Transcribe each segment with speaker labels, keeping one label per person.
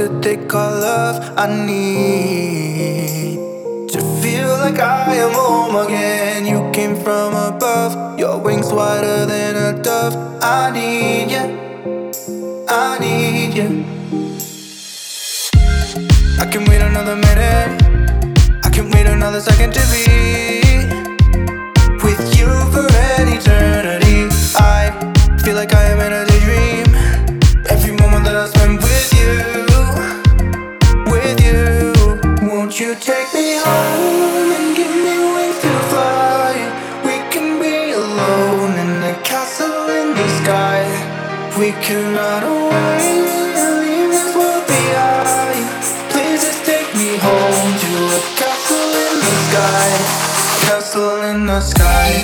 Speaker 1: that they call love. I need to feel like I am home again. You came from above, your wings wider than a dove. I need you, I need you. I can wait another minute, I can wait another second to be with you for an eternity. I feel like I am in a daydream. Every moment that I spend with you, won't you take me home and give me wings to fly? We can be alone in a castle in the sky. We can run away and leave this world behind. Please just take me home to a castle in the sky. Castle in the sky.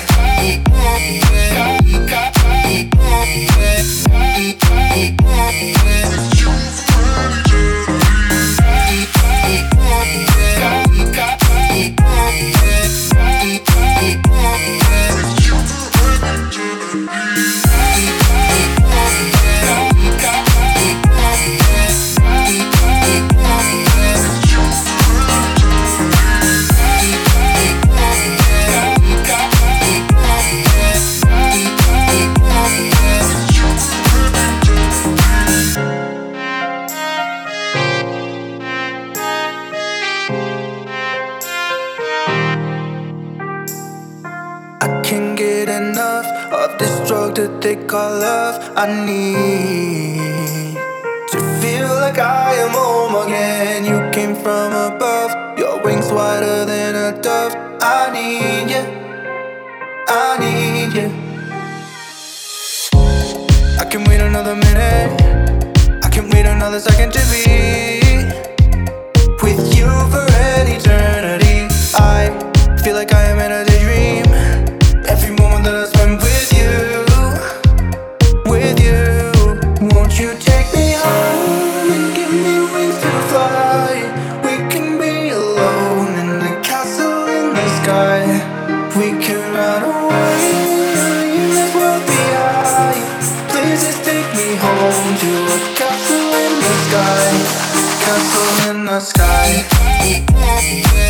Speaker 1: I can't get enough of this drug that they call love. I need to feel like I am home again. You came from above, your wings wider than a dove. I need you, I need you. I can wait another minute, I can wait another second to be with you for an eternity. I feel like I am in a daydream. Every moment that I spend with you, won't you take me home and give me wings to fly? We can be alone in the castle in the sky. We can run away and leave this world behind. Please just take me home to a castle in the sky. Castle in the sky.